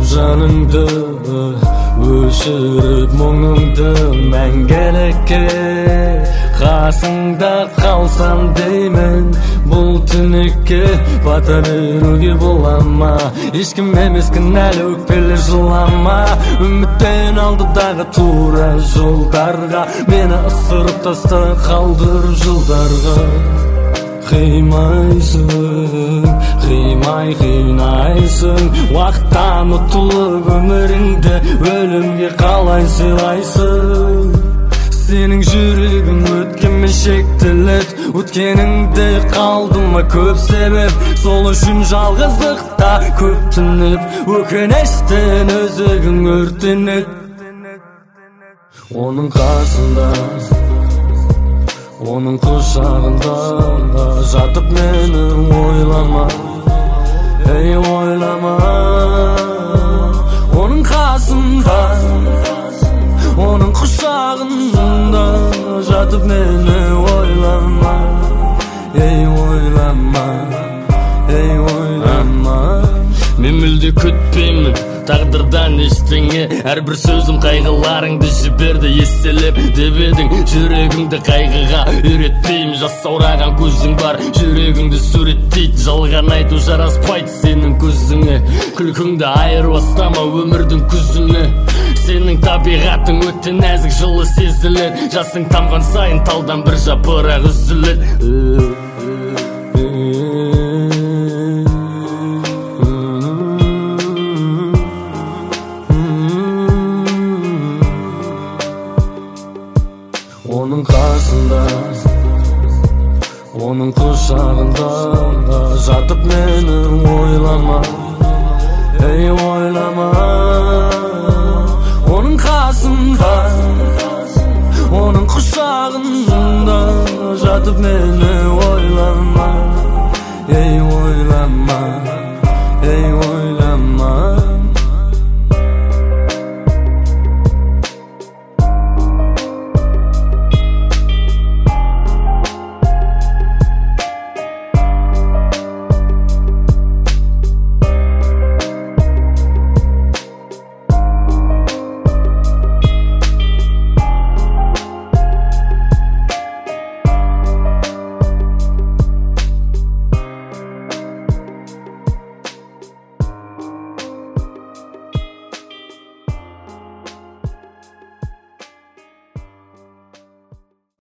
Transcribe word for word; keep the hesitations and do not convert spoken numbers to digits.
жаныңды өшіріп мұңыңды мәңгілікке қасыңда қалсам деймін. Бұл түнекке бата беруге бола ма? Ешкім емес кінәлі, өкпелер жылама. Үміттен алдыдағы тура жолдарға мені ысырып таста, қалдырып жылдарға. Қимайсың, қимай қинайсың, уақыттан ұтылып өміріңді өлімге қалай сыйлайсың? Сенің жүрегің өткенмен шектеледі, өткеніңде қалды ма көп себеп? Сол үшін жалғыздықта көп түнеп, өкініштен өзегің өртенеді. Оның қасында, оның құшағында жатып мені ойлама, ей ойлама. Оның қасында, оның құшағында жатып мені ойлама, ей ойлама, ей ойлама. Мен мүлде күтпеймін тағдырдан ештеңе, әрбір сөзім қайғыларыңды жіберді естелеп. Деп едің жүрегімді қайғыға үйретпеймін, жасаураған көзің бар, жүрегіңді суреттейді. Жалған айту жараспайды сенің көзіңе, күлкіңді айырбастама өмірдің күзіне. Сенің табиғатың өте нәзік, жылы сезіледі, жасың тамған сайын талдан бір жапырақ үзіледі. Оның қасында, оның құшағында жатып мені ойлама, ей ойлама. Оның қасында, оның құшағында жатып мені